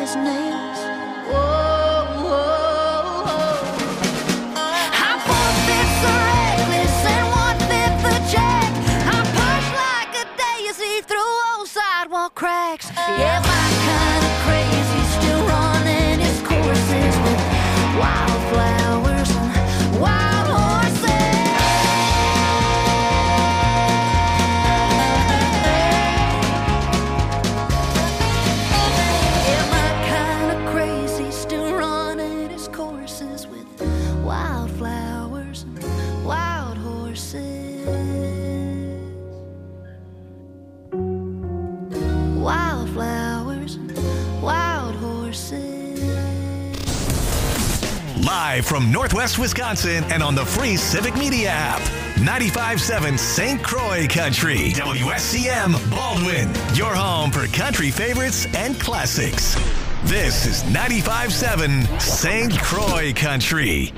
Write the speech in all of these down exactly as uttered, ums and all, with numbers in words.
business. Whoa, whoa, whoa. I'm four-fifths the reckless and one-fifth the jack. I push like a daisy through old sidewalk cracks. Yeah, my kind of crazy still running its courses with wildflowers and wild horses. Yeah, my kind of crazy still running its courses with wildflowers and wild horses. Wildflowers and wild horses. Live from Northwest Wisconsin and on the free Civic Media app. ninety-five point seven Saint Croix Country. W S C M Baldwin. Your home for country favorites and classics. This is ninety-five point seven Saint Croix Country.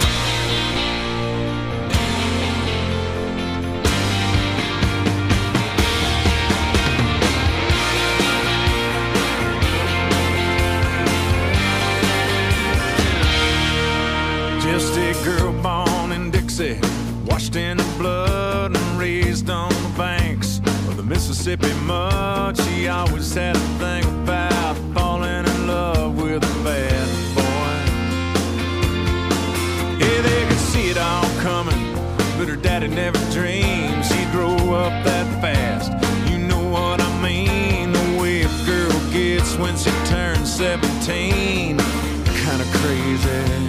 Just a girl born in Dixie, washed in the blood and raised on the banks of the Mississippi mud. She always had a thing about falling in love with a bad boy. Yeah, they could see it all coming, but her daddy never dreamed she'd grow up that fast. You know what I mean, the way a girl gets when she turns seventeen. Kinda crazy.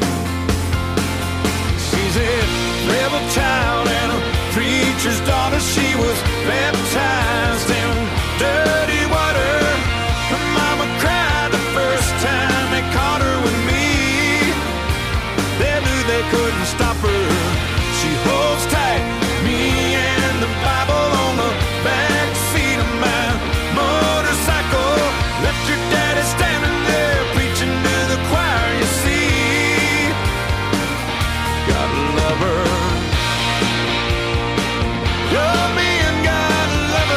She's a rebel child and a preacher's daughter. She was baptized in dirty water. Her mama cried the first time they caught her with me. They knew they couldn't stop her. She holds tight, me and the Bible on the back seat of my motorcycle. Left your daddy standing there preaching to the choir, you see. Gotta love her. Love me and gotta love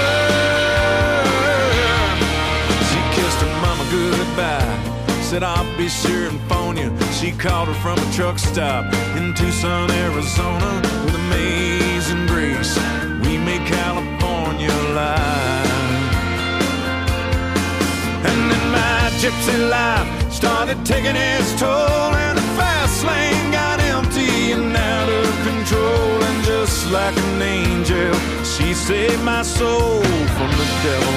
her. She kissed her mama goodbye, said I'll be sure and phone you. She called her from a truck stop in Tucson, Arizona. With amazing grace, we made California alive. And then my gypsy life started taking its toll, and the fast lane got empty and out of control. And just like an angel, she saved my soul from the devil.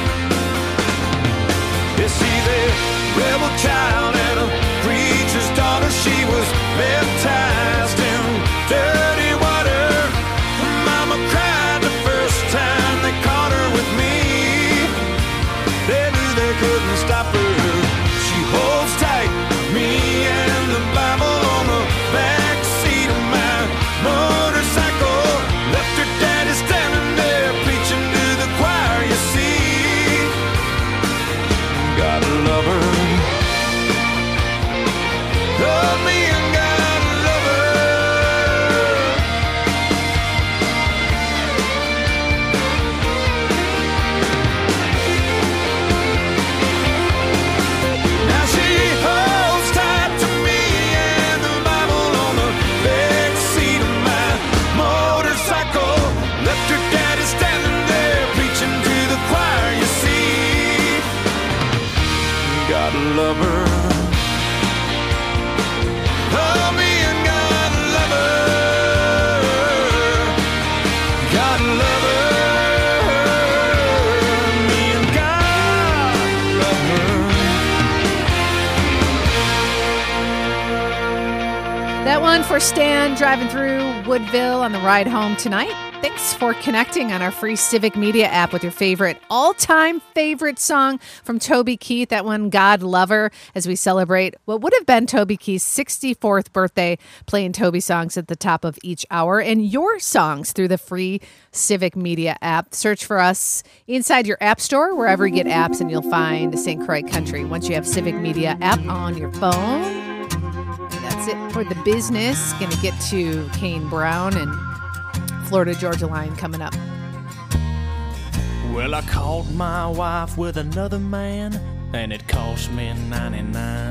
Yeah, she's a rebel child and a preacher's daughter. She was baptized in dirty water. Her mama cried the first time they caught her with me. They knew they couldn't stop her. She holds tight, me and the Bible on the back seat of my motorcycle. Left her daddy standing there preaching to the choir, you see. Gotta love her. Love me and gotta love her. Now she holds tight to me and the Bible on the back seat of my motorcycle. Left her daddy standing there preaching to the choir, you see. Gotta love her. Love me and gotta love her. Gotta love her. Me and God love her. That one for Stan driving through Woodville on the ride home tonight. Thanks for connecting on our free Civic Media app with your favorite, all-time favorite song from Toby Keith. That one, God Lover, as we celebrate what would have been Toby Keith's sixty-fourth birthday, playing Toby songs at the top of each hour. And your songs through the free Civic Media app. Search for us inside your app store, wherever you get apps, and you'll find Saint Croix Country. Once you have Civic Media app on your phone, that's it for the business. Going to get to Kane Brown and Florida Georgia Line coming up. Well, I caught my wife with another man and it cost me ninety-nine.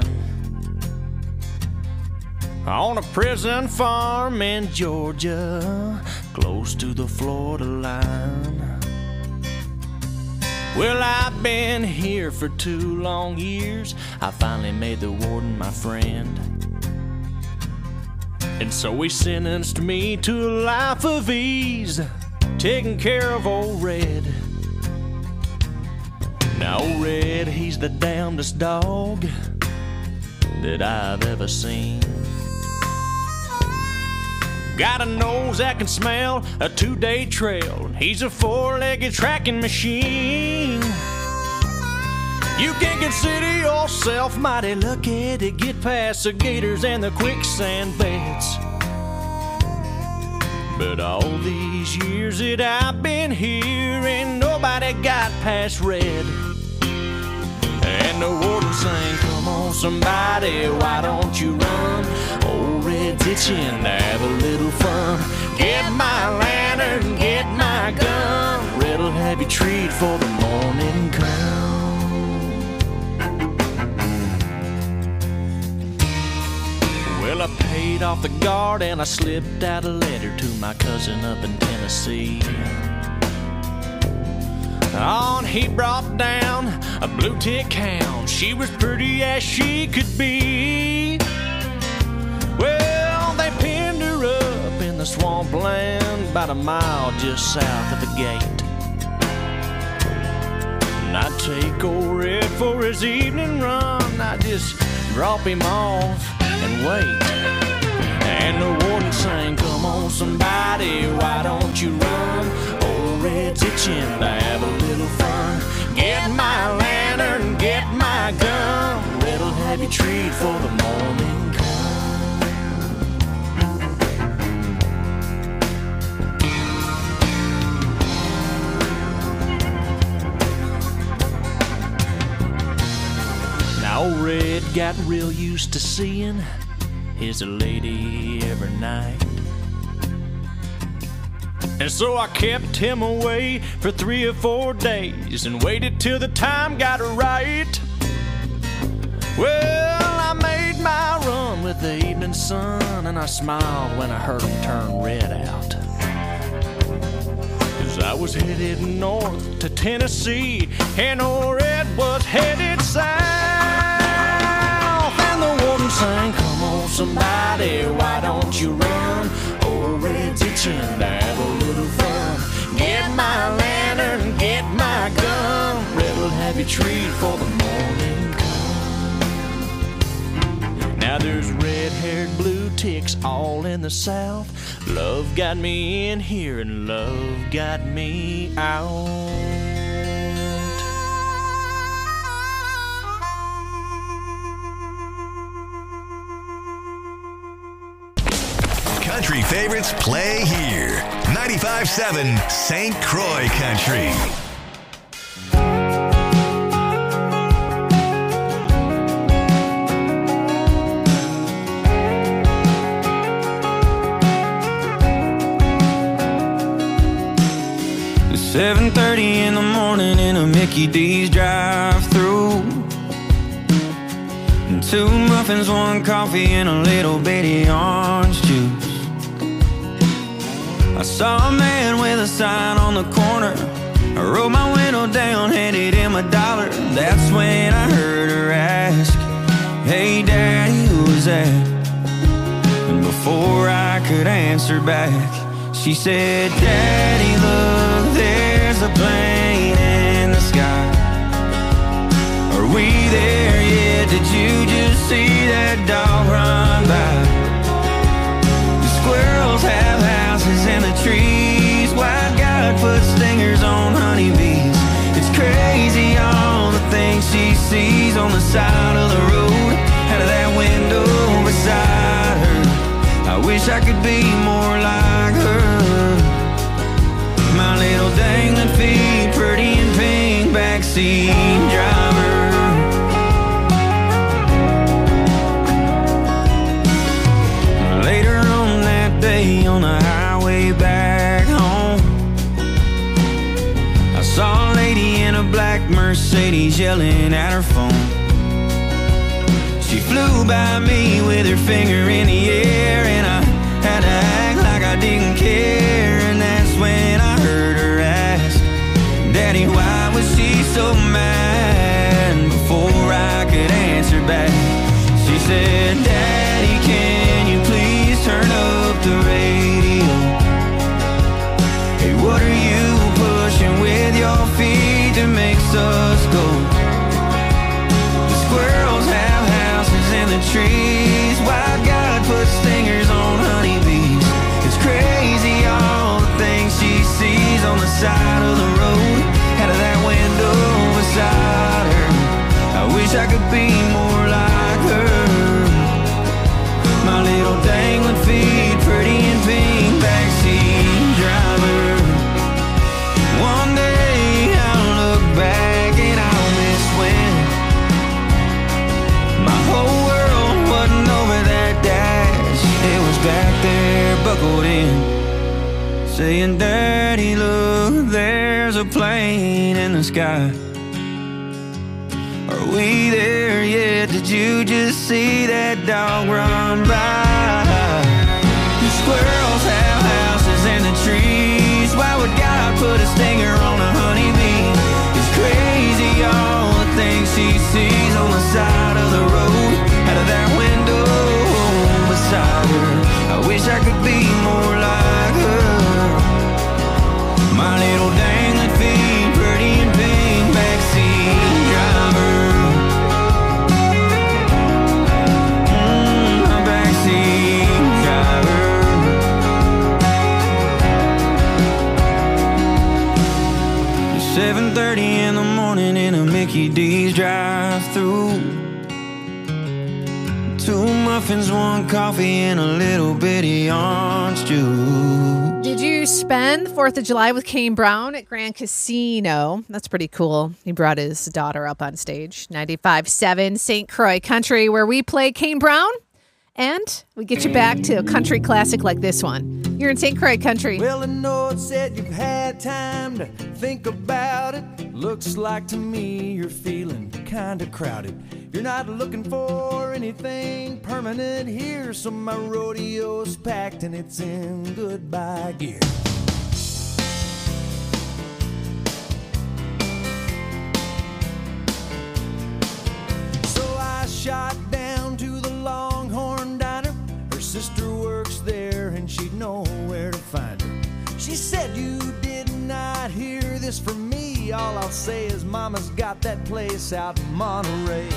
On a prison farm in Georgia, close to the Florida line. Well, I've been here for two long years. I finally made the warden my friend, and so he sentenced me to a life of ease, taking care of old Red. Now old Red, he's the damnedest dog that I've ever seen. Got a nose that can smell a two-day trail. He's a four-legged tracking machine. You can consider yourself mighty lucky to get past the gators and the quicksand beds. But all these years that I've been here, ain't nobody got past Red. And the warden sang, come on somebody, why don't you run? Old Red's itching to have a little fun. Get my lantern, get my gun. Red'll have you treat for the morning come. Well, I paid off the guard and I slipped out a letter to my cousin up in Tennessee. On he brought down a blue tick hound. She was pretty as she could be. Well, they pinned her up in the swampland about a mile just south of the gate. And I'd take old Red for his evening run. I'd just drop him off and wait. And the warden sang, come on somebody, why don't you run? Old Red's itching to have a little fun. Get my lantern, get my gun. Red'll have you treat for the morning come. Now old Red got real used to seeing his lady every night. And so I kept him away for three or four days and waited till the time got right. Well, I made my run with the evening sun, and I smiled when I heard him turn Red out. 'Cause I was headed north to Tennessee, and old Red was headed south. And the warden sang, come on somebody, why don't you run? Old Red's itching to have a little fun. Get my lantern, get my gun. Red'll have you treat for the morning come. Now there's red-haired blue ticks all in the south. Love got me in here and love got me out. Country favorites play here. ninety-five seven Saint Croix Country. It's seven thirty in the morning in a Mickey D's drive-thru. And two muffins, one coffee, and a little bitty orange juice. I saw a man with a sign on the corner. I rolled my window down, handed him a dollar. That's when I heard her ask, hey daddy, who was that? And before I could answer back, she said, daddy, look, there's a plane in the sky. Are we there yet? Did you just see that dog run by? The squirrels have houses in the trees. White guy puts stingers on honeybees. It's crazy all the things she sees on the side of the road, out of that window beside her. I wish I could be more like her. My little dangling feet, pretty and pink backseat driver. Later on that day on the highway back home, I saw a lady in a black Mercedes lady's yelling at her phone. She flew by me with her finger in the air, and I had to act like I didn't care. And that's when I heard her ask, Daddy, why was she so mad? Before I could answer back, she said, Daddy, can you please turn up the radio? Hey, what are you pushing with your feet that makes us go? The squirrels have houses in the trees. Why God put stingers on honeybees? It's crazy all the things she sees on the side of the road, out of that window beside her. I wish I could be more like her. My little dangling feet, pretty in pink, backseat driver. One day I'll look back and I'll miss when my whole world wasn't over that dash. It was back there buckled in, saying, Daddy, look, there's a plane in the sky. Are we there yet? Did you just see that dog run by? The squirrels have houses in the trees. Why would God put a stinger on a honeybee? It's crazy all the things she sees on the side of the road, out of that window beside her. I wish I could be more like her. My little dangling feet, pretty in pink, backseat driver. Mm, a backseat driver. It's seven thirty in the morning in a Mickey D's drive-thru. Two muffins, one coffee, and a little bitty orange juice. Did you spend fourth of July with Kane Brown at Grand Casino? That's pretty cool. He brought his daughter up on stage. ninety-five point seven Saint Croix Country, where we play Kane Brown, and we get you back to a country classic like this one. You're in Saint Croix Country. Well, I know it said you've had time to think about it. Looks like to me you're feeling kinda crowded. You're not looking for anything permanent here, so my rodeo's packed and it's in goodbye gear. So I shot down to the Longhorn Diner. Her sister works there and she'd know where to find her. She said, you did not hear this from me. All I'll say is Mama's got that place out in Monterey.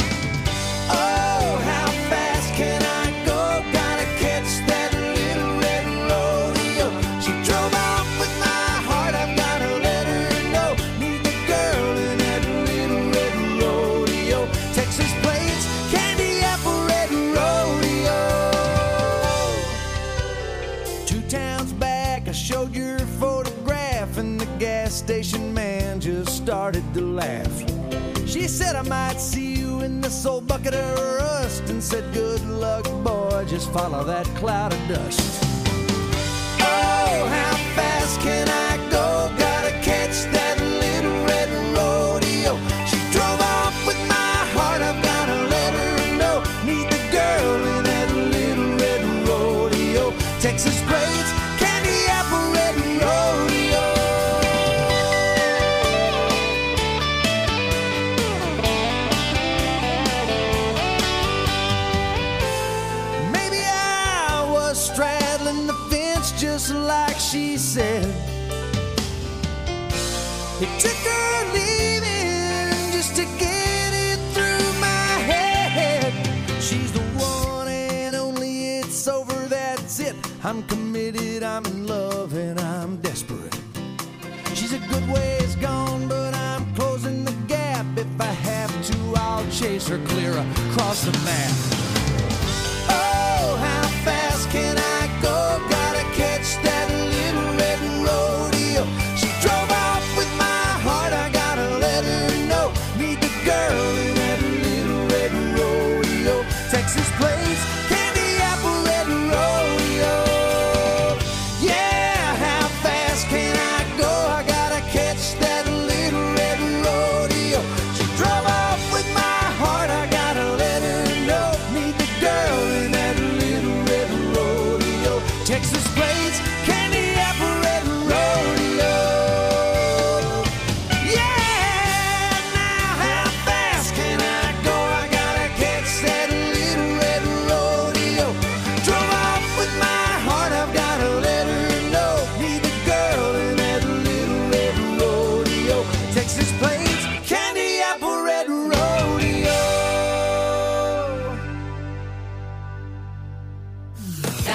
Oh, how fast can I go? Gotta catch that little red rodeo. She drove off with my heart, I've gotta let her know. Need the girl in that little red rodeo. Texas plains, candy apple red rodeo. Two towns back, I showed your photograph, and the gas station man just started to laugh. She said I might see you in this old bucket of rust, and said good luck, boy, just follow that cloud of dust. Oh, how fast can I go? Gotta catch that little red rodeo. She drove off with my heart, I've gotta let her know. Need the girl in that little red rodeo. Texas plains, candy apple red rodeo. Just like she said, it took her leaving just to get it through my head. She's the one and only, it's over, that's it. I'm committed, I'm in love, and I'm desperate. She's a good ways gone, but I'm closing the gap. If I have to, I'll chase her clear across the map. Oh, how fast can I go? Gotta catch that little red rodeo. She drove off with my heart, I gotta let her know. Need the girl in that little red rodeo. Texas plains, candy apple red rodeo. Yeah, how fast can I go? I gotta catch that little red rodeo.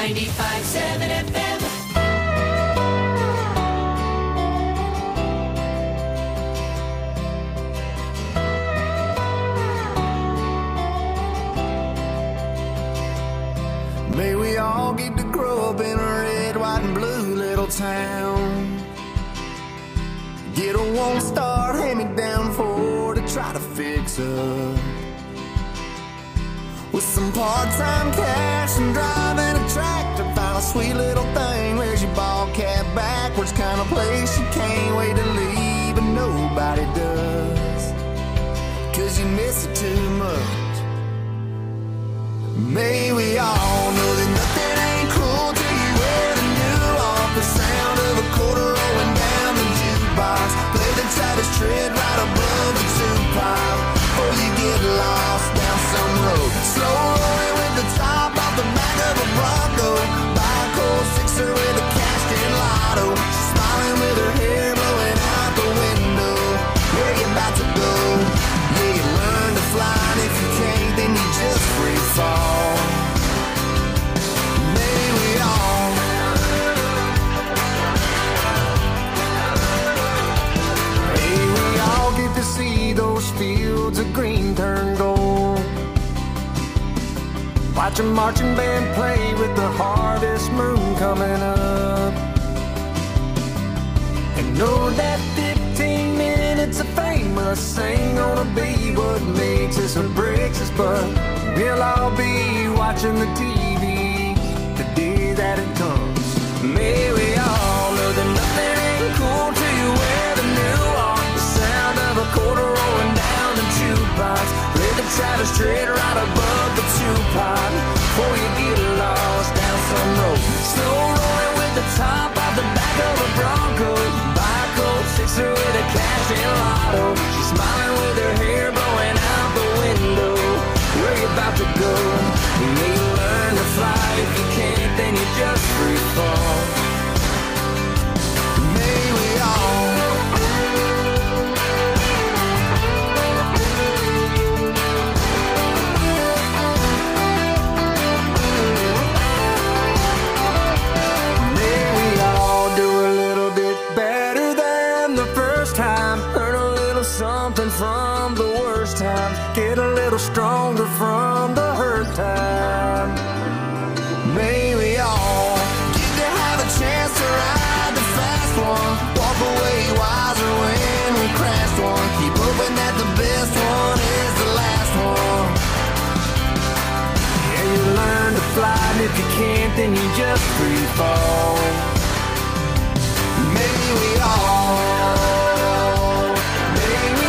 ninety-five seven F M. May we all get to grow up in a red, white, and blue little town. Get a one-star hand-me-down Ford to try to fix up. With some part-time cash and driving a tractor, find a sweet little thing, wears your ball cap backwards, kind of place you can't wait to leave, but nobody does, 'cause you miss it too much. May we all know that nothing ain't cool till you wear the new off. The sound of a quarter rolling down the jukebox. Play the Travis Tritt right above the two-pile. Before you get lost down some road. Slow rolling with the top off the back of a Bronco. Buy a cold sixer with a cash-in lotto. She's smiling with her hair blowing out the window. Where you about to go? Yeah, you learn to fly, and if you can't, then you just free fall. May we all, may we all get to see those fields of green turn gold. Watch a marching band play with the harvest moon coming up. And know that fifteen minutes of fame must ain't gonna be what makes us or breaks us, but we'll all be watching the T V the day that it comes. May we all know that nothing ain't cool till you wear the new one. The sound of a quarter rolling down the jukebox. Play the Travis Tritt right above the two-pot. Before you get lost down some road. Slow rolling with the top off the back of a Bronco. Buy a cold sixer with a cash-in lotto. She's smiling with her hair blowing out the window. Where you about to go? You may learn to fly. If you can't, then you just free fall. May we all, may we all do a little bit better than the first time. Learn a little something from the worst times. Get a little stronger from the hurt time. May we all get to have a chance to ride the fast one. Walk away wiser when we crashed one. Keep hoping that the best one is the last one. Yeah, you learn to fly, and if you can't, then you just free fall. May we all, may we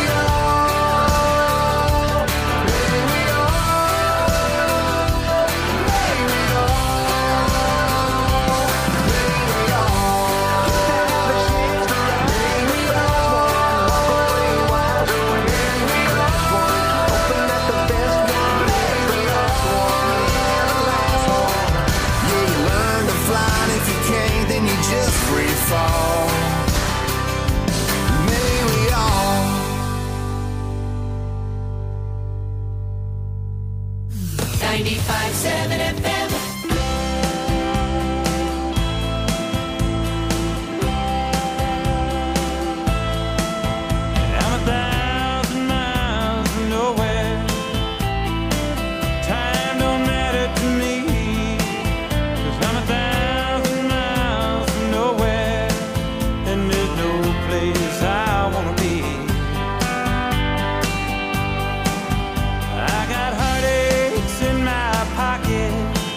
all, may we all, may we all, may we all, have a chance to ride. May we all, walk away wiser when we last one. Hoping that the best one is the last one, and the last one. Yeah, you learn to fly, and if you can't, then you just free fall. May we all. ninety-five seven F M. I'm a thousand miles from nowhere. Time don't matter to me, 'cause I'm a thousand miles from nowhere, and there's no place I wanna be. I got heartaches in my pocket,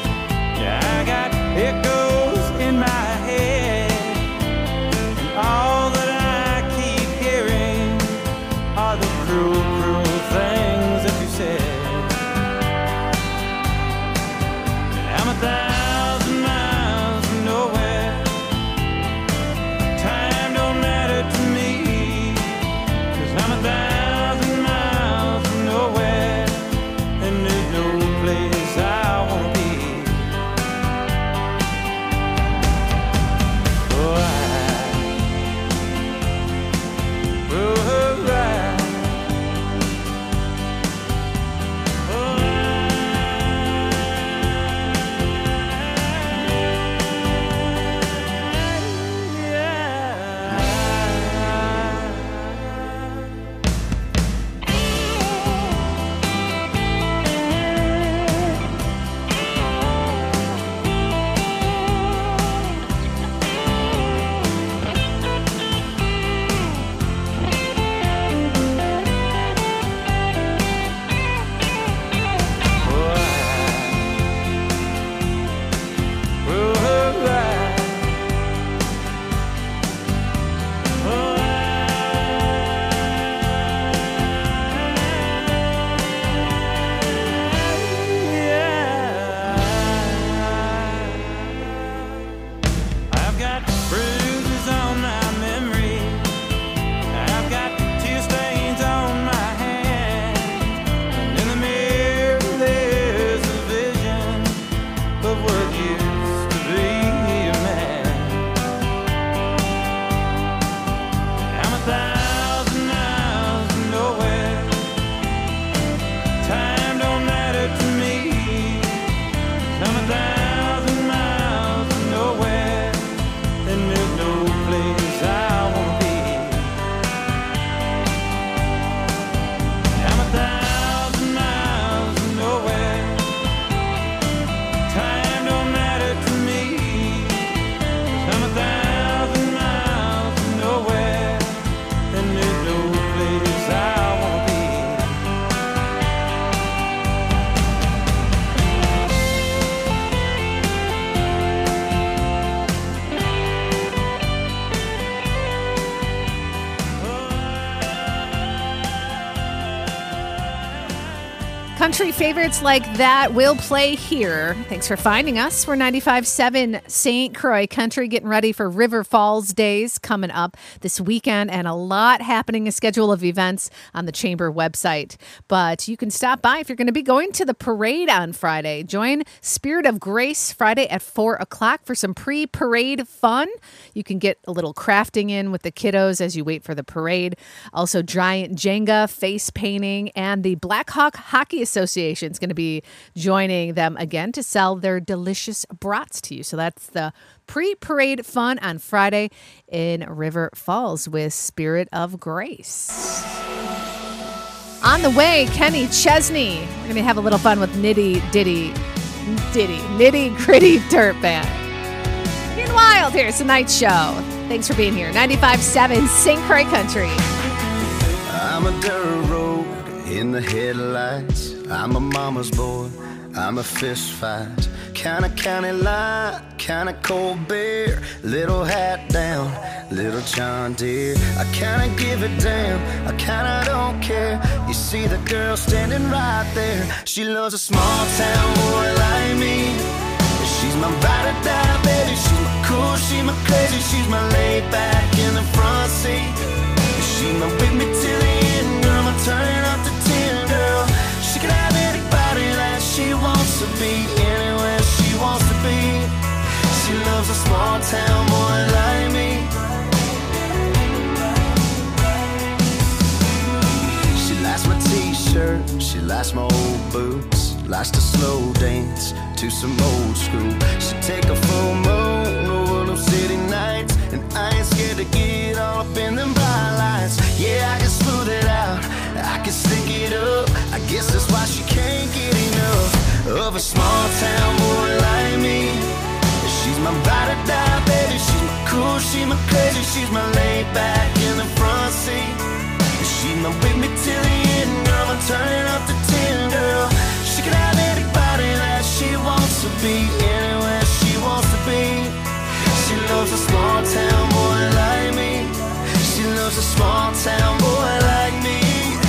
country favorites like that will play here. Thanks for finding us. We're ninety-five point seven Saint Croix Country, getting ready for River Falls Days coming up this weekend, and a lot happening, a schedule of events on the Chamber website. But you can stop by if you're going to be going to the parade on Friday. Join Spirit of Grace Friday at four o'clock for some pre-parade fun. You can get a little crafting in with the kiddos as you wait for the parade. Also, giant Jenga, face painting, and the Black Hawk Hockey Association is going to be joining them again to sell their delicious brats to you. So that's the pre-parade fun on Friday in River Falls with Spirit of Grace. On the way, Kenny Chesney. We're going to have a little fun with Nitty Ditty, Ditty, Nitty Gritty Dirt Band. Getting wild here. It's a night show. Thanks for being here. ninety-five point seven Saint Croix Country. I'm a dirt road in the headlights. I'm a mama's boy. I'm a fist fight. Kinda county line, kinda cold beer. Little hat down, little John Deere. I kinda give a damn, I kinda don't care. You see the girl standing right there. She loves a small town boy like me. She's my ride or die, baby. She's my cool, she's my crazy. She's my laid back in the front seat. She's my with me till the end, girl. I'm turning up the ten, girl. She can have anybody that she wants to be, anywhere she wants to be. She loves a small town boy like me. She likes my t-shirt, she likes my old boots. Likes to slow dance to some old school. She take a full moon over them city nights, and I ain't scared to get all up in them bright lights. Yeah, I can smooth it out, I can stick it up. I guess that's why she can't get enough of a small town boy like me. She's my ride or die, baby. She's my cool, she's my crazy. She's my laid back in the front seat. She's my with me till the end, girl. I'm turning up the ten, girl. She can have anybody that she wants to be, anywhere she wants to be. She loves a small town boy like me. She loves a small town boy like me.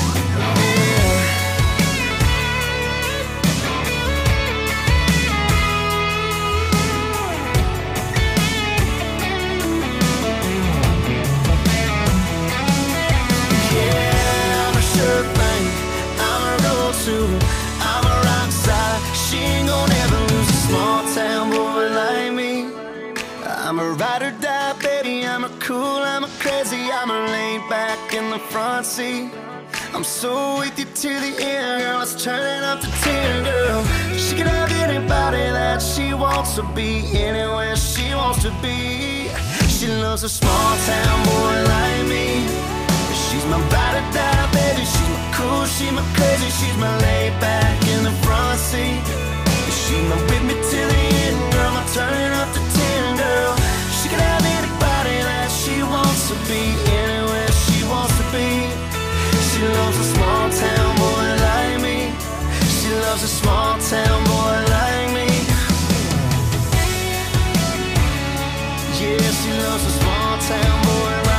I'm a rock star. She ain't gonna ever lose a small town boy like me. I'm a ride or die, baby. I'm a cool, I'm a crazy. I'm a laid back in the front seat. I'm so with you to the end, girl. Let's turn it up to ten, girl. She can have anybody that she wants to be, anywhere she wants to be. She loves a small town boy like me. She's my ride or die, baby. She's my cool, she's my crazy. She's my laid back in the front seat. She's my with me till the end, girl. I'm turning up the ten, girl. She can have anybody that she wants to be, anywhere she wants to be. She loves a small town boy like me. She loves a small town boy like me. Yeah, she loves a small town boy like me.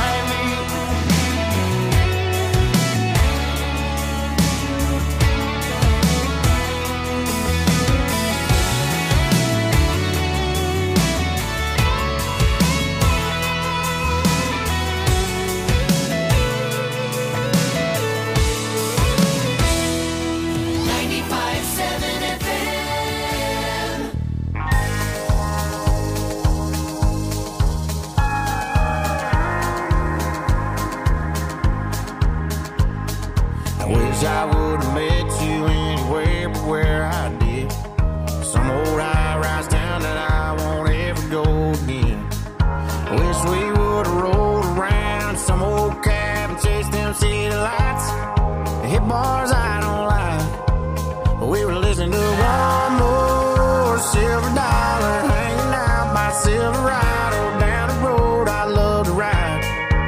I would have met you anywhere but where I did. Some old high-rise town that I won't ever go again. Wish we would have rolled around some old cab and chased them city lights. Hit bars I don't like. We were listening to one more silver dollar, hanging out by Silverado down the road I love to ride.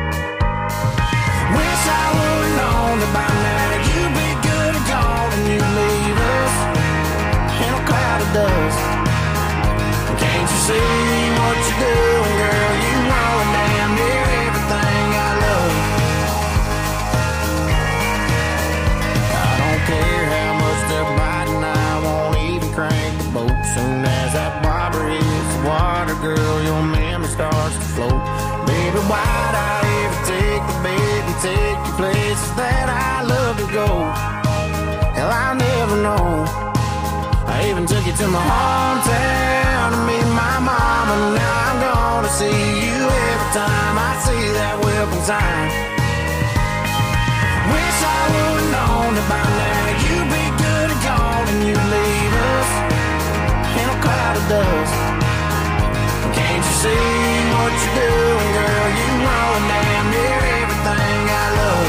Wish I would have known that by now you'd be good and gone and you'd leave us in a cloud of dust. Can't you see what you're doing, girl? You know damn near everything I love. I don't care how much they're buying. wide. I ever take the bait and take you places that I love to go. Hell, I'll never know. I even took you to my hometown to meet my mama. Now I'm gonna see you every time I see that welcome sign. Wish I would've known that by now you'd be good and gone and you'd leave us in a cloud of dust. Can't you see what you're doing, girl? You ruin damn near everything I love.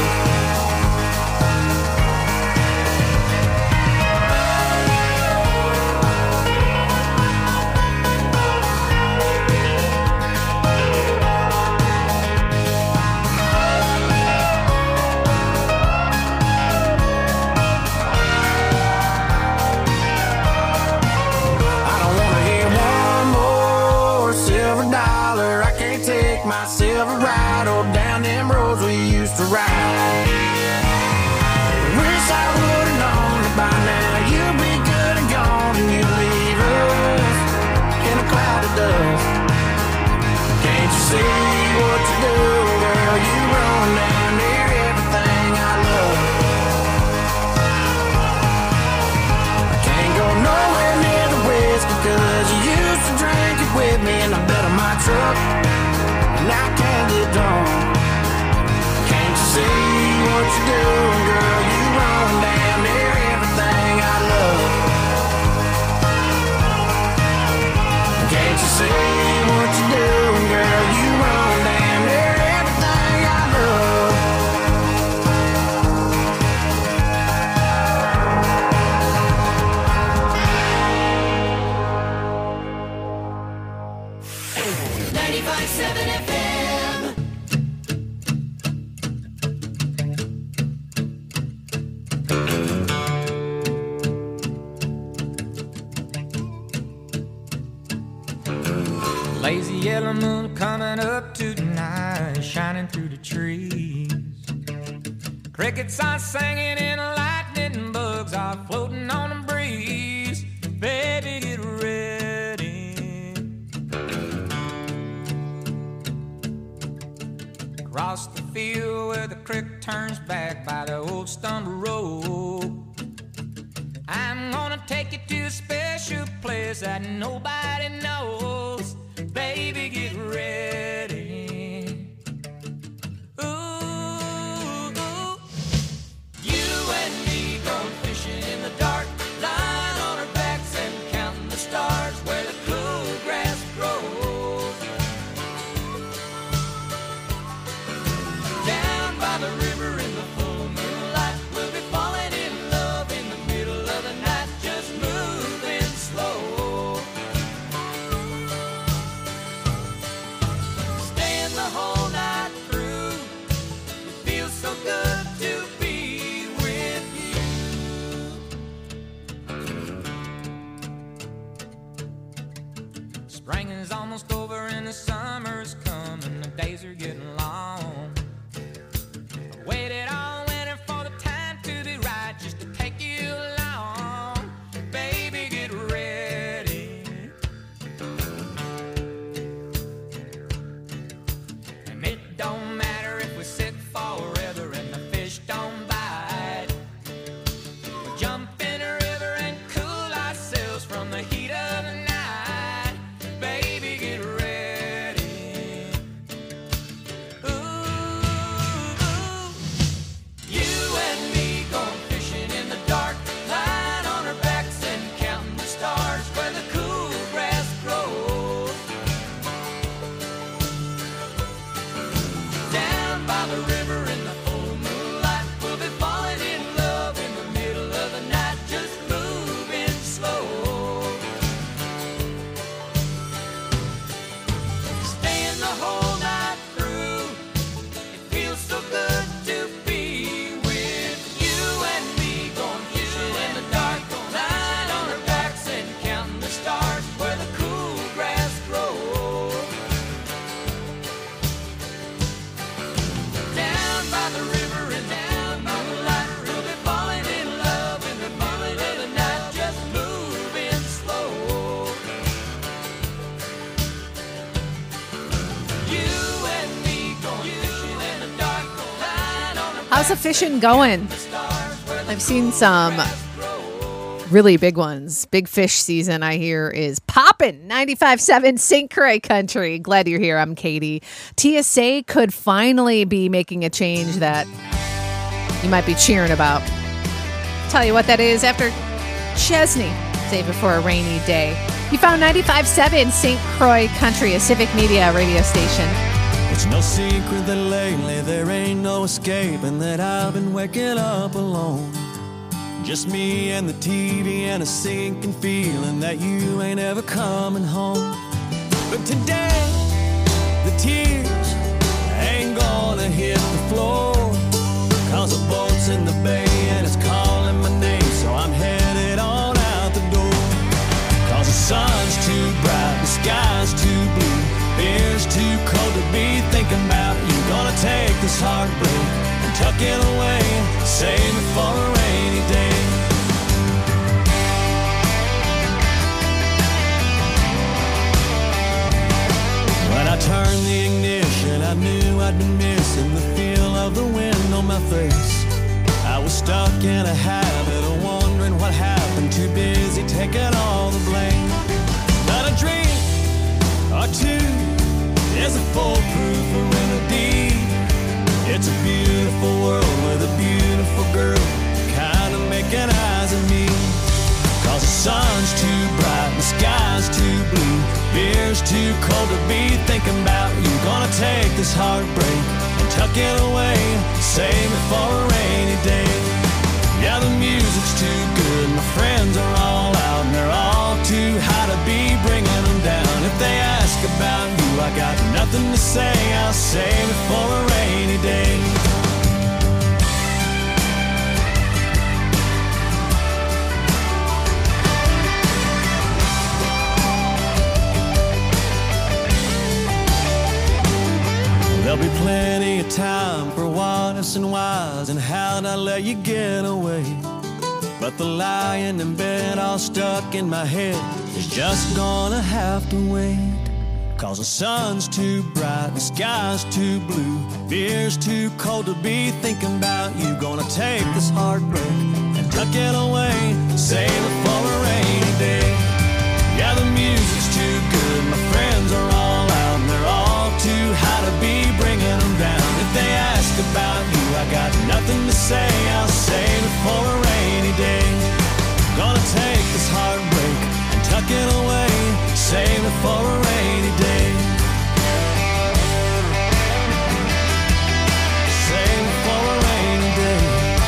My silver ride or down them roads we used to ride. Wish I would've known that by now you'd be good and gone and you'd leave us in a cloud of dust. Can't you see what you're doing, girl? You run down near everything I love. I can't go nowhere near the whiskey cause you used to drink it with me in the bed of my truck. And I can't get drunk. Can't you see what you're doing, girl? You run damn near everything I love. Can't you see what you're doing, girl? You run damn near everything I love. ninety-five seven F M. Lazy yellow moon coming up tonight, shining through the trees. Crickets are singing and lightning bugs are floating on the breeze. Baby, get ready. Across the field where the creek turns back by the old stumble road, I'm gonna take you to a special place that nobody knows. Baby, get ready. Ooh, ooh. You and me going fishing in the dark, lying on our backs and counting the stars where the cool grass grows. Down by the river in the full moonlight, we'll be falling in love in the middle of the night, just moving slow. Staying the whole night through, it feels so good to be with you. Spring is almost over and the summer's coming, the days are getting long. I waited all winter for the time to be right, just to take you along. Baby, get ready. And it don't matter if we sit forever and the fish don't bite. We'll jump in a river and cool ourselves from the heat of the night. Baby, get ready. Ooh, ooh. How's the fishing going? I've seen some really big ones. Big fish season, I hear, is popping. ninety-five point seven Saint Croix Country. Glad you're here. I'm Katie. T S A could finally be making a change that you might be cheering about. Tell you what that is after Chesney. Save it for a rainy day. You found ninety-five point seven Saint Croix Country, a Civic Media radio station. It's no secret that lately there ain't no escaping that I've been waking up alone. Just me and the T V and a sinking feeling that you ain't ever coming home. But today, the tears ain't gonna hit the floor, 'cause the boat's in the bay and it's calling my name, so I'm headed on out the door. 'Cause the sun's too bright, the sky's too blue, beer's too cold to be thinking about you. Gonna take this heartbreak and tuck it away, save it for a rainy day. When I turned the ignition, I knew I'd been missing the feel of the wind on my face. I was stuck in a habit of wondering what happened, too busy taking all the blame. Not a drink or two is a foolproof remedy. It's a beautiful world with a beautiful girl kind of making eyes at me. 'Cause the sun's too bright, the sky's too blue, beer's too cold to be thinking about you. Gonna take this heartbreak and tuck it away, save it for a rainy day. Yeah, the music's too good, my friends are all out, and they're all too high to be bringing them down. If they ask about you, I got nothing to say, I'll save it for a rainy day. There'll be plenty of time for what ifs and whys and how'd I let you get away. But the lying in bed all stuck in my head is just gonna have to wait. 'Cause the sun's too bright, the sky's too blue, beer's too cold to be thinking about you. Gonna take this heartbreak and tuck it away, save it for a rainy day. Yeah, the music's too good, my friends are all out, and they're all too high to be bringing them down. If they ask about you, I got nothing to say, I'll save it for a rainy day. Gonna take this heartbreak and tuck it away, save it for a rainy day. Save it for a rainy day.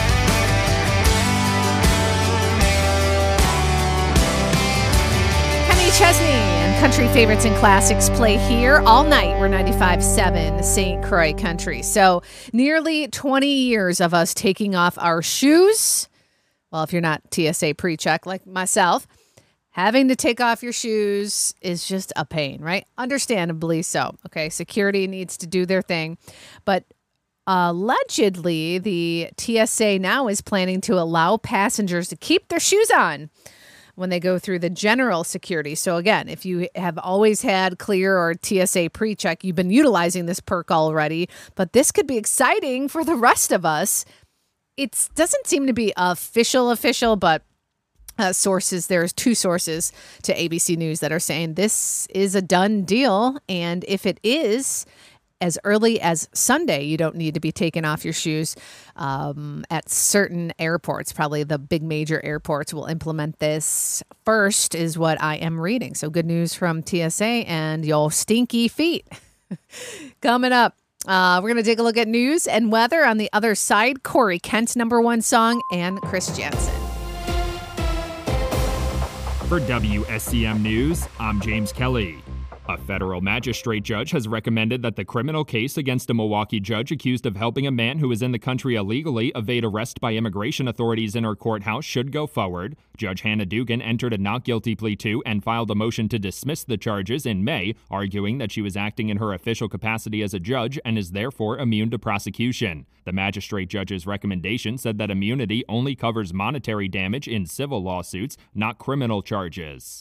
Kenny Chesney and country favorites and classics play here all night. We're ninety-five point seven Saint Croix Country. So nearly twenty years of us taking off our shoes. Well, if you're not T S A pre-check like myself, having to take off your shoes is just a pain, right? Understandably so. Okay, security needs to do their thing. But allegedly, the T S A now is planning to allow passengers to keep their shoes on when they go through the general security. So again, if you have always had clear or T S A pre-check, you've been utilizing this perk already, but this could be exciting for the rest of us. It doesn't seem to be official, official, but uh, sources, there's two sources to A B C News that are saying this is a done deal. And if it is, as early as Sunday, you don't need to be taking off your shoes um, at certain airports. Probably the big major airports will implement this first, is what I am reading. So good news from T S A and your stinky feet. Coming up, uh, we're going to take a look at news and weather on the other side. Corey Kent's number one song and Chris Jansen. For W S C M News, I'm James Kelly. A federal magistrate judge has recommended that the criminal case against a Milwaukee judge accused of helping a man who was in the country illegally evade arrest by immigration authorities in her courthouse should go forward. Judge Hannah Dugan entered a not guilty plea to and filed a motion to dismiss the charges in May, arguing that she was acting in her official capacity as a judge and is therefore immune to prosecution. The magistrate judge's recommendation said that immunity only covers monetary damage in civil lawsuits, not criminal charges.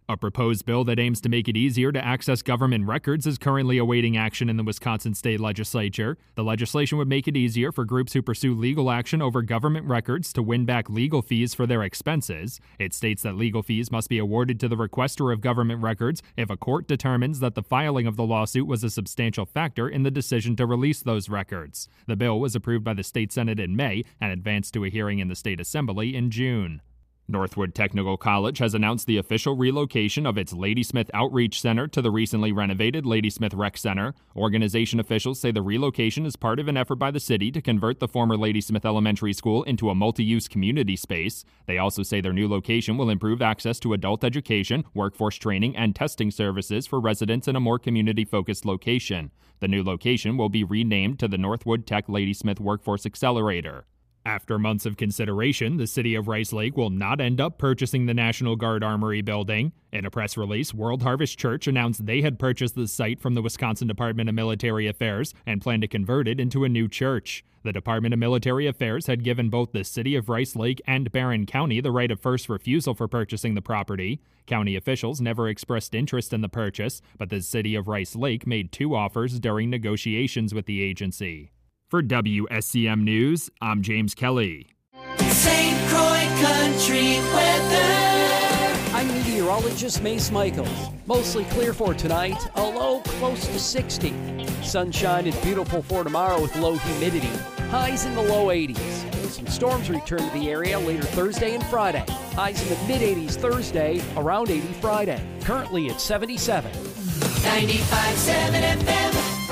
A proposed bill that aims to make it easier to access government records is currently awaiting action in the Wisconsin State Legislature. The legislation would make it easier for groups who pursue legal action over government records to win back legal fees for their expenses. It states that legal fees must be awarded to the requester of government records if a court determines that the filing of the lawsuit was a substantial factor in the decision to release those records. The bill was approved by the state Senate in May and advanced to a hearing in the state assembly in June. Northwood Technical College has announced the official relocation of its Ladysmith Outreach Center to the recently renovated Ladysmith Rec Center. Organization officials say the relocation is part of an effort by the city to convert the former Ladysmith Elementary School into a multi-use community space. They also say their new location will improve access to adult education, workforce training, and testing services for residents in a more community-focused location. The new location will be renamed to the Northwood Tech Ladysmith Workforce Accelerator. After months of consideration, the city of Rice Lake will not end up purchasing the National Guard Armory building. In a press release, World Harvest Church announced they had purchased the site from the Wisconsin Department of Military Affairs and planned to convert it into a new church. The Department of Military Affairs had given both the city of Rice Lake and Barron County the right of first refusal for purchasing the property. County officials never expressed interest in the purchase, but the city of Rice Lake made two offers during negotiations with the agency. For W S C M News, I'm James Kelly. Saint Croix Country weather. I'm meteorologist Mace Michaels. Mostly clear for tonight, a low close to sixty. Sunshine and beautiful for tomorrow with low humidity. Highs in the low eighties. Some storms return to the area later Thursday and Friday. Highs in the mid eighties Thursday, around eighty Friday. Currently at seventy-seven. ninety-five point seven F M.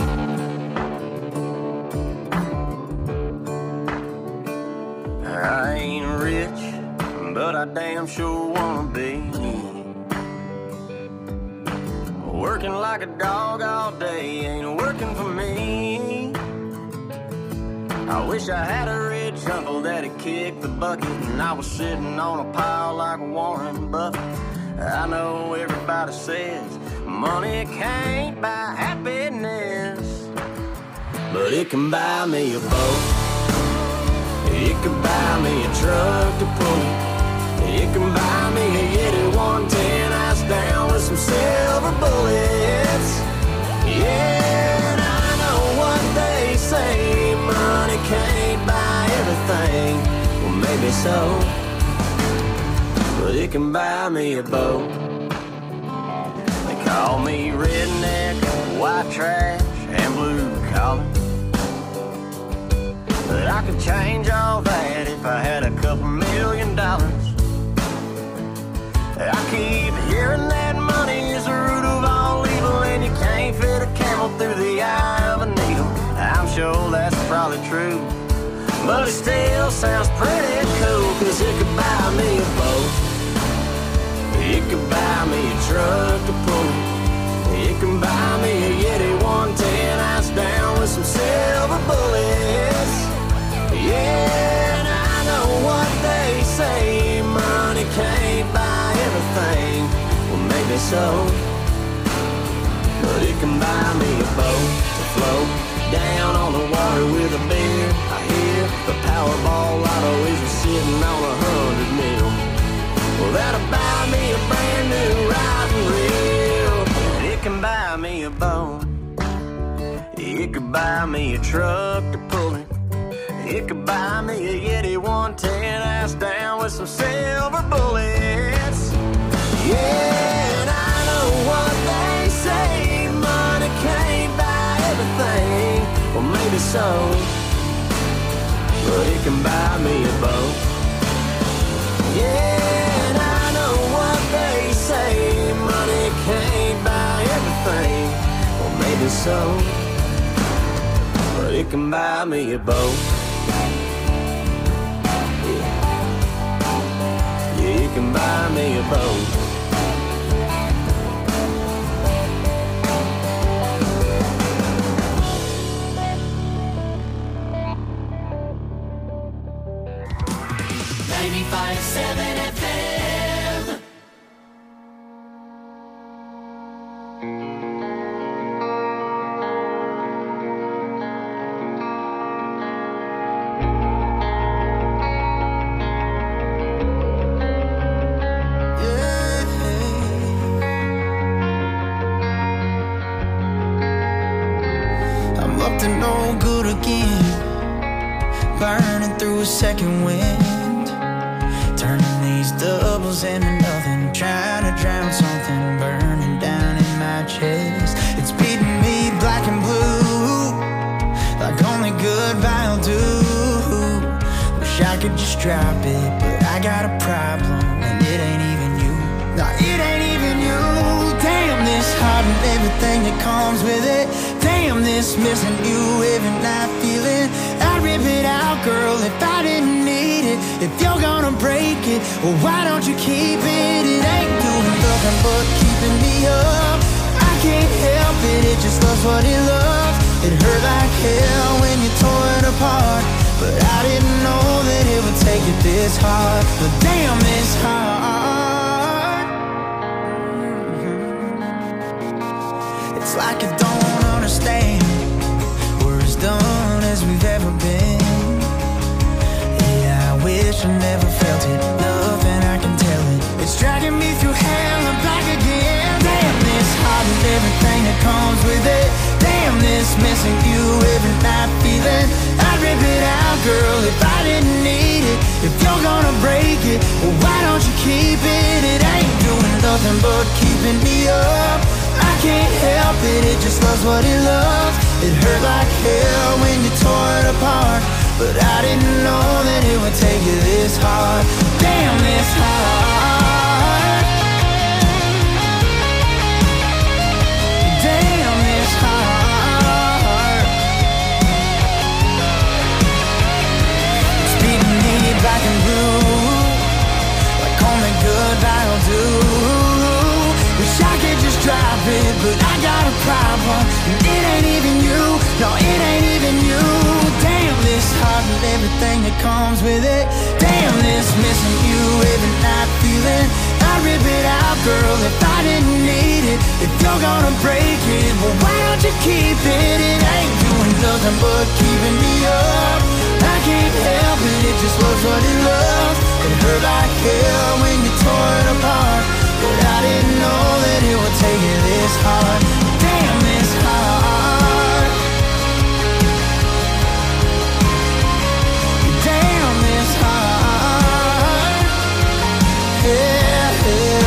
I ain't rich, but I damn sure wanna be. Working like a dog all day ain't working for me. I wish I had a rich uncle that'd kick the bucket and I was sitting on a pile like Warren Buffett. I know everybody says money can't buy happiness, but it can buy me a boat. It can buy me a truck to pull it. It can buy me a Yeti one ten ice down with some silver bullets. Yeah, and I know what they say, money can't buy everything. Well, maybe so, but it can buy me a boat. They call me redneck, white trash, and blue collar, but I could change all that if I had a couple million dollars. I keep hearing that money is the root of all evil, and you can't fit a camel through the eye of a needle. I'm sure that's probably true, but it still sounds pretty cool, cause it could buy me a boat. It could buy me a truck to pull it. It can buy me a Yeti one ten ice down with some silver bullets. Yeah, and I know what they say, money can't buy everything. Well, maybe so, but it can buy me a boat to float down on the water with a beer. I hear the Powerball lotto is sitting on a hundred mil. Well, that'll buy me a brand new riding reel. And it can buy me a boat. It could buy me a truck to pull it. It could buy me a Yeti one ten ass down with some silver bullets. Yeah, and I know what they say, money can't buy everything. Well, maybe so, but it can buy me a boat. Yeah, and I know what they say, money can't buy everything. Well, maybe so, but it can buy me a boat. You can buy me a boat. ninety-five point seven F M. Yeah. a second wind, turning these doubles into nothing, trying to drown something burning down in my chest. It's beating me black and blue, like only goodbye will do. Wish I could just drop it, but I got a problem, and it ain't even you. No, it ain't even you. Damn, this heart and everything that comes with it. Damn, this missing you every night feeling. I'd rip it out, girl, if I didn't need it. If you're gonna break it, well, why don't you keep it? It ain't doing nothing but keeping me up. I can't help it, it just loves what it loves. It hurt like hell when you tore it apart, but I didn't know that it would take it this hard. But damn, it's hard. It's like I don't understand. We're as done as we've ever been. Yeah, I wish I never felt it. Nothing I can tell it. It's dragging me through hell and back again. Damn, this heart and everything that comes with it. Damn, this missing you every night feeling. I'd rip it out, girl, if I didn't need it. If you're gonna break it, well, why don't you keep it? It ain't doing nothing but keeping me up. I can't help it, it just loves what it loves. It hurt like hell when you tore it apart, but I didn't know that it would take you this hard. Damn, this hard. Damn, this hard. It's beating me black and blue, like only goodbye will do. Wish I could just drop it, but I got a problem, and it ain't even you. No, it ain't even you. Damn, this heart and everything that comes with it. Damn, this missing you every night feeling. I'd rip it out, girl, if I didn't need it. If you're gonna break it, well, why don't you keep it? It ain't doing nothing but keeping me up. I can't help it, it just loves what it loves. It hurt like hell when you tore it apart, but I didn't know that it would take you this hard. Damn, this hard. Damn, this hard. Yeah,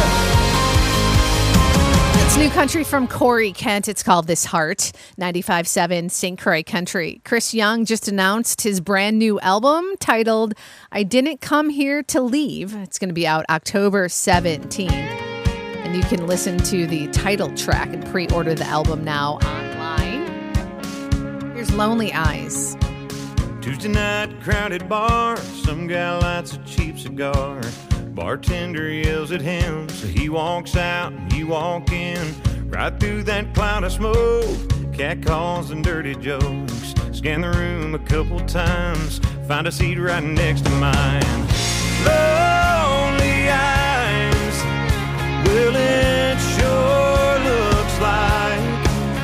yeah. It's new country from Corey Kent. It's called This Heart. ninety-five point seven Saint Croix Country. Chris Young just announced his brand new album titled I Didn't Come Here to Leave. It's going to be out October seventeenth. And you can listen to the title track and pre-order the album now online. Here's Lonely Eyes. Tuesday night, crowded bar. Some guy lights a cheap cigar. Bartender yells at him, so he walks out and you walk in. Right through that cloud of smoke, cat calls and dirty jokes. Scan the room a couple times, find a seat right next to mine. Lonely eyes, well, it sure looks like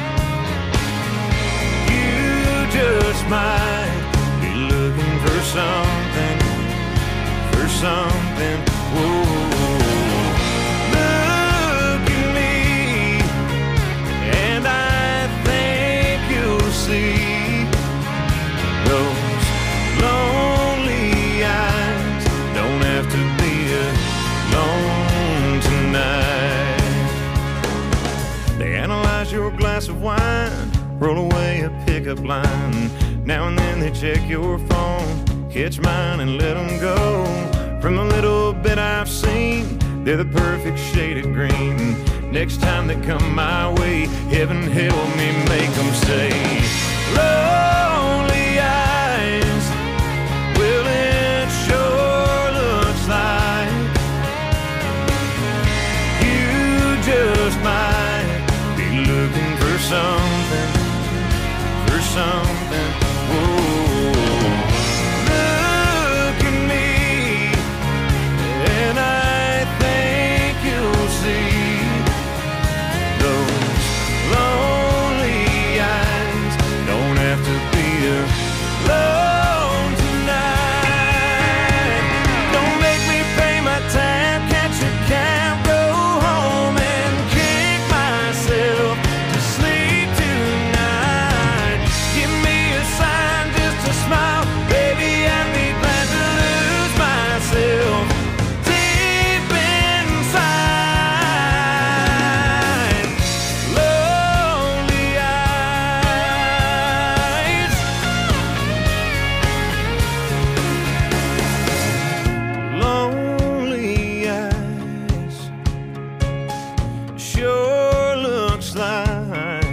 you just might be looking for something, for something. Whoa, look at me, and I think you'll see those lonely eyes don't have to be alone tonight. They analyze your glass of wine, roll away a pickup line. Now and then they check your phone, catch mine and let them go. From the little bit I've seen, they're the perfect shade of green. Next time they come my way, heaven help me make them say, lonely eyes, well, it sure looks like you just might be looking for something, for something. Whoa. sure looks like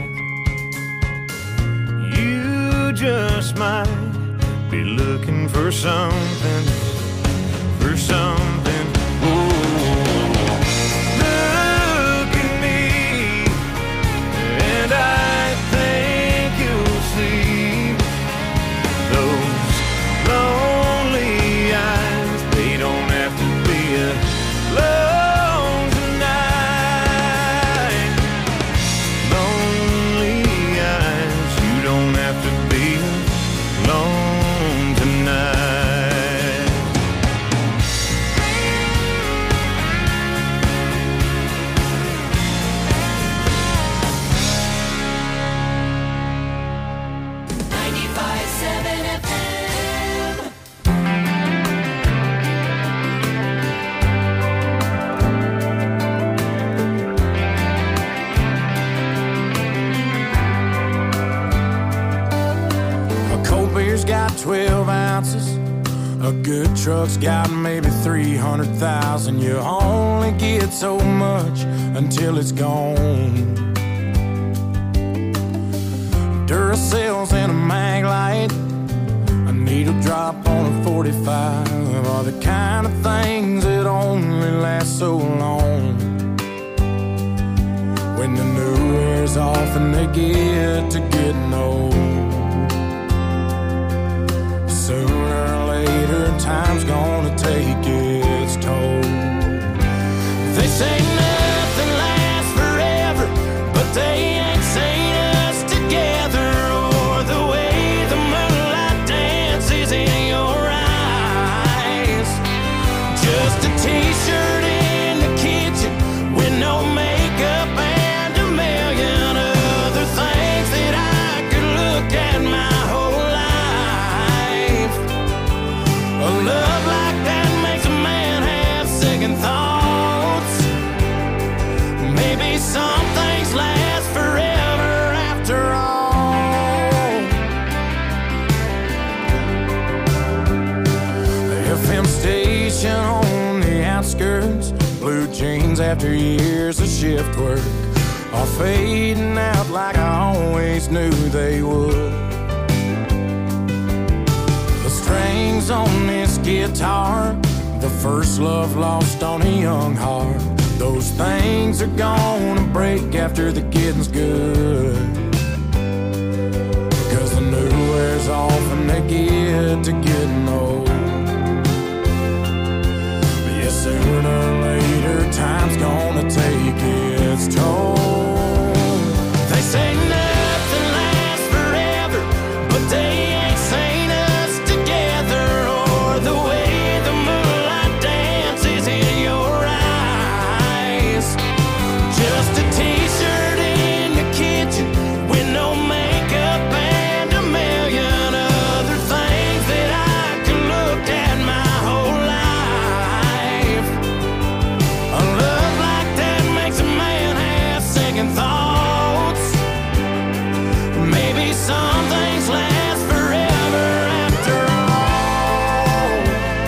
you just might be looking for something, for something. Ooh. Look at me, and I think you'll see those lonely eyes. They don't have to be alone tonight. Lonely eyes, you don't have to be alone tonight. ninety-five seven F M. A cold beer's got twelve ounces. A good truck's got maybe three hundred thousand. You only get so much until it's gone. Duracells and a mag light, a needle drop on a forty-five are the kind of things that only last so long. When the new wears off and they get to getting old, sooner or later time's gonna take its toll. They say nothing lasts forever, but they ain't seen us together, or the way the moonlight dances in your eyes. Just a t-shirt in the kitchen with no makeup and a million other things that I could look at my whole life. A love like that makes a man have second thoughts. Maybe some things last forever after all. The F M station on the outskirts, blue jeans after years of shift work are fading out like I always knew they would. The strings on this guitar, the first love lost on a young heart, those things are gonna break after the getting's good. Cause the new wears off and they get to getting old. But yeah, sooner or later time's gonna take its toll. They say nothing lasts forever, but they ain't seen us together, or the way the moonlight dances in your eyes. Just a t-shirt in the kitchen with no makeup and a million other things that I can look at my whole life. A love like that makes a man have second thoughts. Maybe some things last forever after all.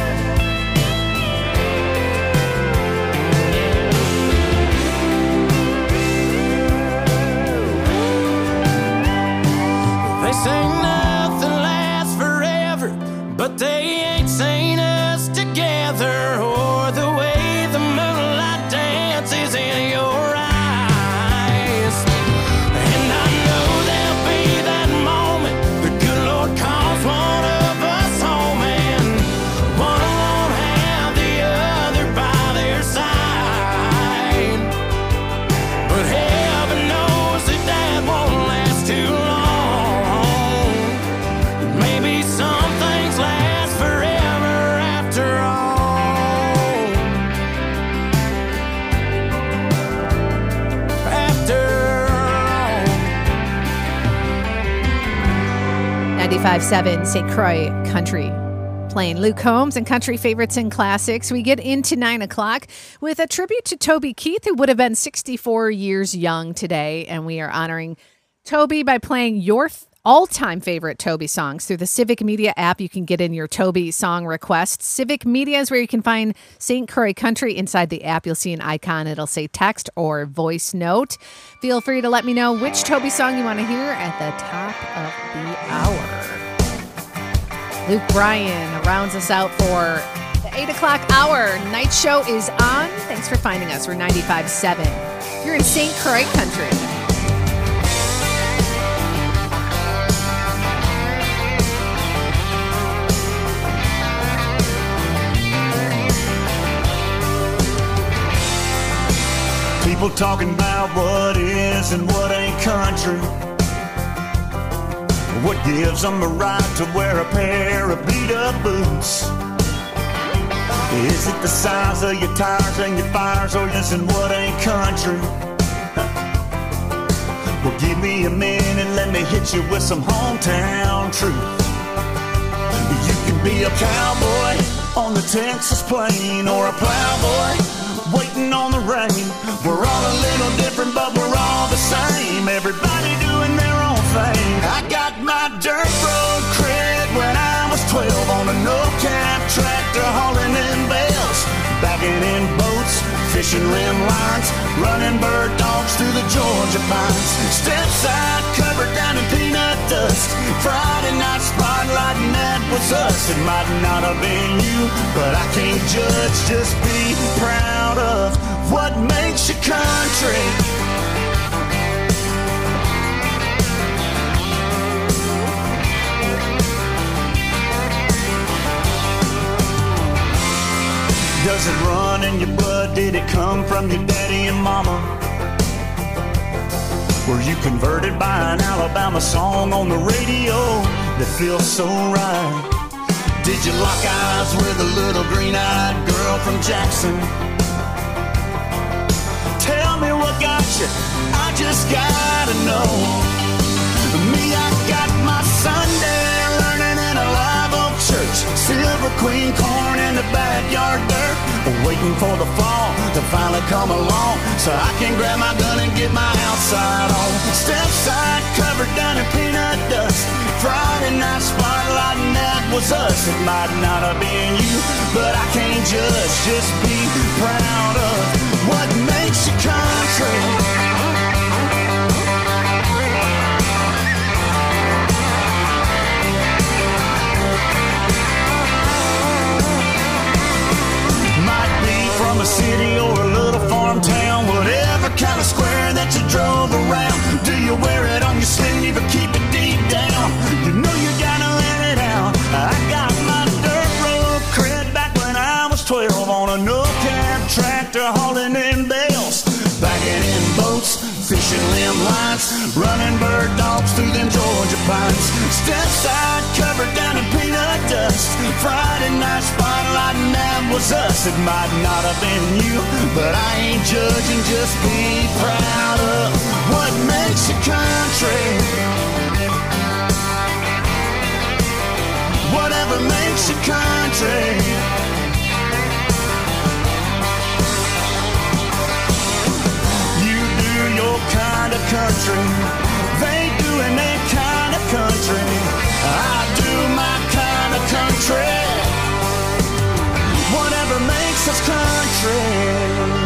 They say nothing lasts forever, but they ain't seen us together, or the way the moonlight dances in your eyes. And I know there'll be that moment the good Lord calls one of us home, and one won't have the other by their side. But heaven knows that that won't last too long. Maybe some things last forever after all. After all. ninety-five point seven Saint Croix Country. Playing Luke Combs and country favorites and classics. We get into nine o'clock with a tribute to Toby Keith, who would have been sixty-four years young today. And we are honoring Toby by playing your all-time favorite Toby songs through the Civic Media app. You can get in your Toby song requests. Civic Media is where you can find Saint Croix Country. Inside the app, you'll see an icon. It'll say text or voice note. Feel free to let me know which Toby song you want to hear at the top of the hour. Luke Bryan rounds us out for the eight o'clock hour. Night show is on. Thanks for finding us. We're ninety-five point seven. You're in Saint Croix Country. People talking about what is and what ain't country. What gives them a right to wear a pair of beat-up boots? Is it the size of your tires and your fires, or is it what ain't country? Well, give me a minute, let me hit you with some hometown truth. You can be a cowboy on the Texas plain, or a plowboy waiting on the rain. We're all a little different, but we're all the same. Everybody doing their own thing. I got my dirt road cred when I was twelve on a no-cab tractor hauling in bales, bagging in boats, fishing rim lines, running bird dogs through the Georgia pines. Step side covered down in peanut dust. Friday night spotlight, and that was us. It might not have been you, but I can't judge. Just be proud of what makes you country. Does it run in your blood? Did it come from your daddy and mama? Were you converted by an Alabama song on the radio that feels so right? Did you lock eyes with a little green-eyed girl from Jackson? Tell me what got you, I just gotta know. Me, I got my Sunday learning in a live oak church. Silver Queen corn in the backyard dirt, waiting for the fall to finally come along, so I can grab my gun and get my outside on. Step side covered down in peanut dust. Friday night spotlight, and that was us. It might not have been you, but I can't judge. Just be proud of what makes you country. From a city or a little farm town, whatever kind of square that you drove around. Do you wear it on your sleeve or keep it deep down? You know you gotta let it out. I got my dirt road cred back when I was twelve on a no-cab tractor hauling in bales, bagging in boats, fishing limb lines, running bird dogs through them Georgia pines. Step side covered down in peanut dust. Friday night spotlight, and that was us. It might not have been you, but I ain't judging. Just be proud of what makes you country. Whatever makes you country. Your kind of country, they doing their kind of country. I do my kind of country. Whatever makes us country.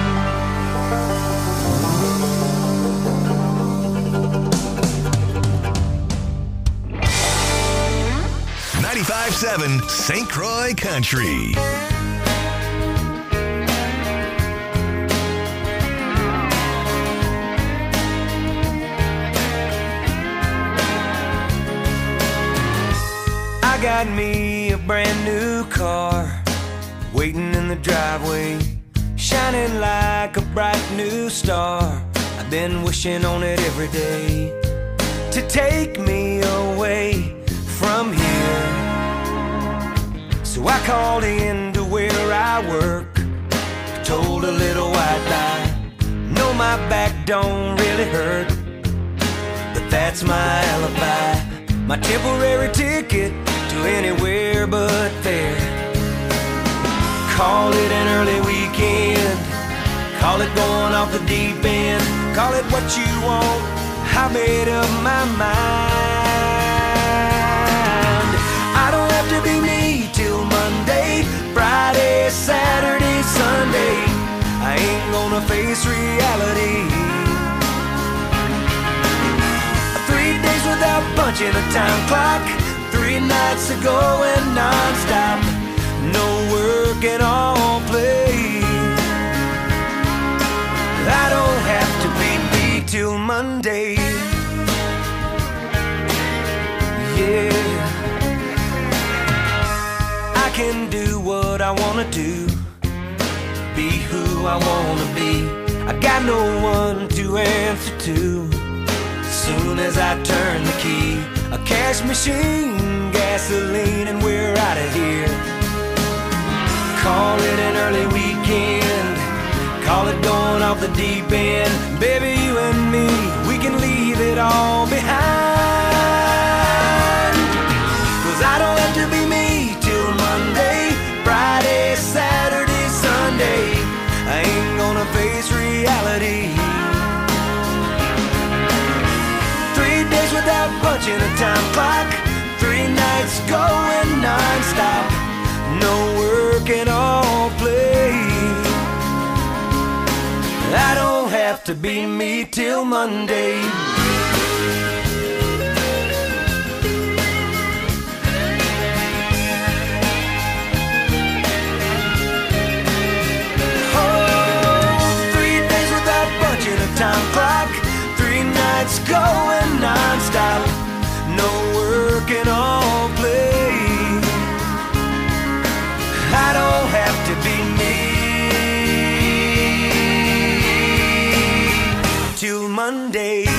ninety-five point seven Saint Croix Country. I got me a brand new car, waiting in the driveway, shining like a bright new star. I've been wishing on it every day to take me away from here. So I called in to where I work, told a little white lie. No, my back don't really hurt, but that's my alibi, my temporary ticket to anywhere but there. Call it an early weekend, call it going off the deep end, call it what you want. I made up my mind. to be me till Monday, Friday, Saturday, Sunday. I ain't gonna face reality. Three days without punching a time clock, three nights of going non-stop, no work and all play. I don't have to be me till Monday. Yeah, I can do what I wanna do, be who I wanna be. I got no one to answer to. Soon as I turn the key, a cash machine, gasoline, and we're out of here. Call it an early weekend, call it going off the deep end. Baby, you and me, we can leave it all behind. Cause I don't have to be me till Monday, Friday, Saturday, Sunday. I ain't gonna face reality. Three days without punching a time clock, three nights going non-stop, no work and all play. I don't have to be me till Monday. Time clock, three nights going non-stop, no work and all play. I don't have to be me till Monday.